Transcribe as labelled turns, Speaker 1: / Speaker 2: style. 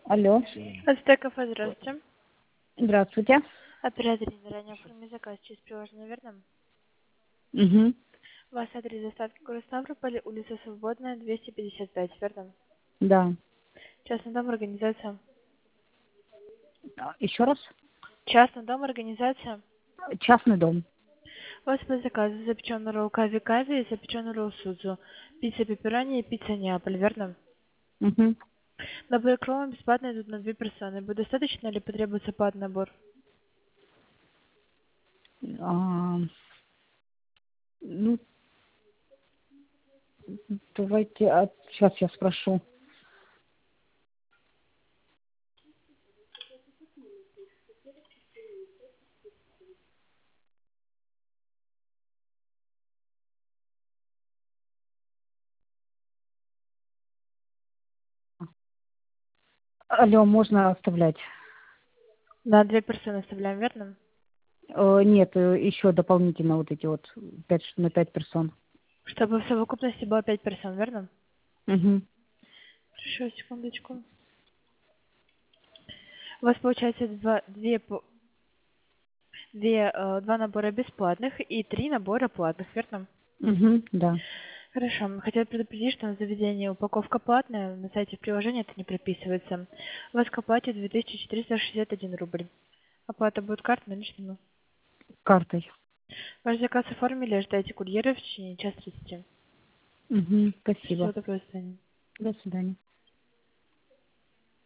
Speaker 1: Алло,
Speaker 2: Ацтеков, здравствуйте.
Speaker 1: здравствуйте.
Speaker 2: Оператор заранее оформил заказ через приложение, верно?
Speaker 1: Угу.
Speaker 2: У вас адрес доставки город Ставрополь, улица Свободная, 255, верно?
Speaker 1: Да.
Speaker 2: Частный дом, организация.
Speaker 1: Еще раз.
Speaker 2: Частный дом, организация.
Speaker 1: Частный дом.
Speaker 2: У вас по заказу запеченный ролл кави-кави и запеченный ролл сузу. Пицца пепперони и пицца Неаполь, верно?
Speaker 1: Угу.
Speaker 2: Набор крова бесплатно идут на 2 персоны. Будет достаточно или потребуется под набор?
Speaker 1: А, ну, давайте, сейчас я спрошу. Алло, можно оставлять?
Speaker 2: На 2 персоны оставляем, верно?
Speaker 1: Нет, еще дополнительно вот эти вот 5 персон.
Speaker 2: Чтобы в совокупности было 5 персон, верно?
Speaker 1: Угу.
Speaker 2: Хорошо, секундочку. У вас получается два набора бесплатных и 3 набора платных, верно?
Speaker 1: Угу, да.
Speaker 2: Хорошо. Хотела предупредить, что на заведение упаковка платная, на сайте приложения это не прописывается. У вас к оплате 2461 рубль. Оплата будет картой наличными.
Speaker 1: Картой.
Speaker 2: Ваш заказ оформили, ожидайте курьера в течение часа 30.
Speaker 1: Угу,
Speaker 2: Всего
Speaker 1: спасибо.
Speaker 2: доброго, до свидания.
Speaker 1: До свидания.